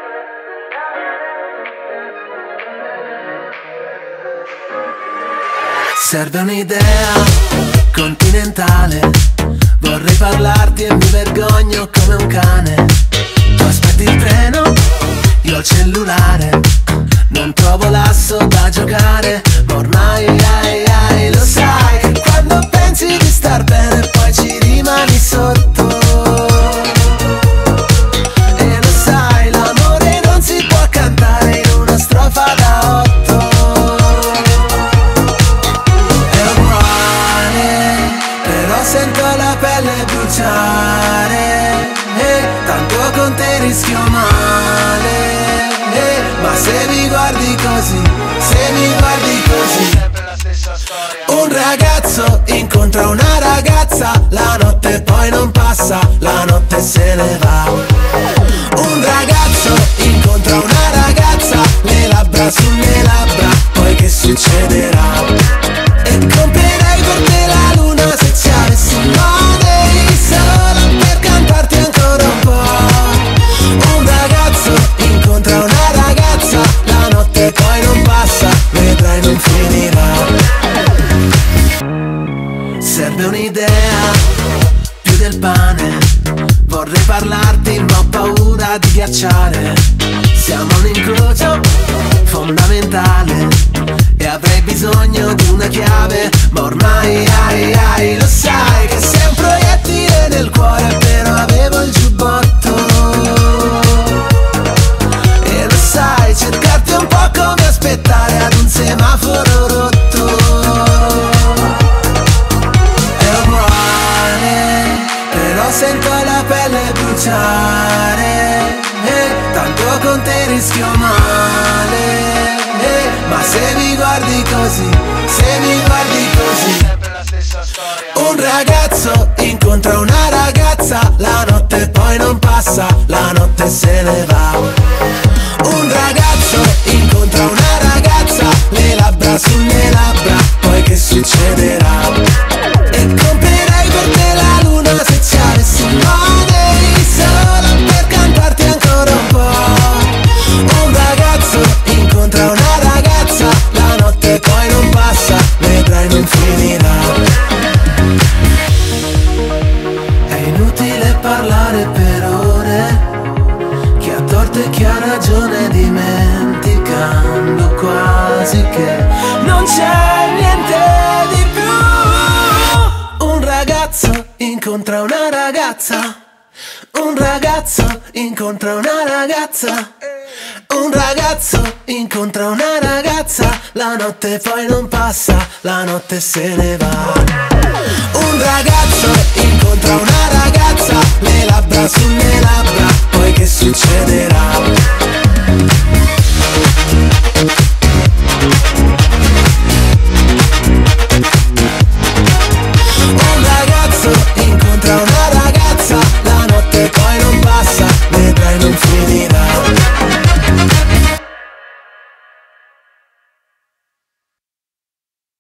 Serve un'idea continentale, vorrei parlarti e mi vergogno come un cane. Tu aspetti il treno, io il cellulare, non trovo l'asso da giocare, ma ormai lo sai che quando pensi di star bene poi ci rimani sotto. E lo sai, l'amore non si può cantare in una strofa da 8. È uguale, però sento la pelle bruciare, tanto con te rischio male. Ma se mi guardi così, se mi guardi così, un ragazzo incontra una ragazza, la notte poi non passa, la notte se ne va. Un ragazzo incontra una ragazza, le labbra sulle labbra, poi che succederà? E comprerei per te la luna se ci avessi un money, solo per cantarti ancora un po'. Un ragazzo incontra una ragazza, la notte poi non passa, vedrai non finirà. Serve un'idea, più del pane, vorrei parlarti ma ho paura di ghiacciare. Siamo un incrocio fondamentale e avrei bisogno di una chiave, ma ormai lo sai che sei un proiettile nel cuore, però avevo il giubbotto. E lo sai, cercarti è un po' come aspettare ad un semaforo rotto. È uguale, però sento la pelle bruciare, tanto con te rischio male. Ma se mi guardi così, se mi guardi così, un ragazzo incontra una ragazza, la notte poi non passa, la notte se ne va. Un ragazzo incontra una ragazza, le labbra sulle labbra, poi che succederà? E comprerei per te la luna se ci avessi un money, solo per cantarti ancora un po'. Un ragazzo incontra una ragazza, la notte poi non passa, vedrai non finirà. È inutile parlare per ore, chi ha torto e chi ha ragione, dimenticando quasi che non c'è niente di più. Un ragazzo incontra una ragazza, un ragazzo incontra una ragazza, un ragazzo incontra una ragazza, la notte poi non passa, la notte se ne va. Un ragazzo incontra una ragazza, le labbra sulle labbra, poi che succederà?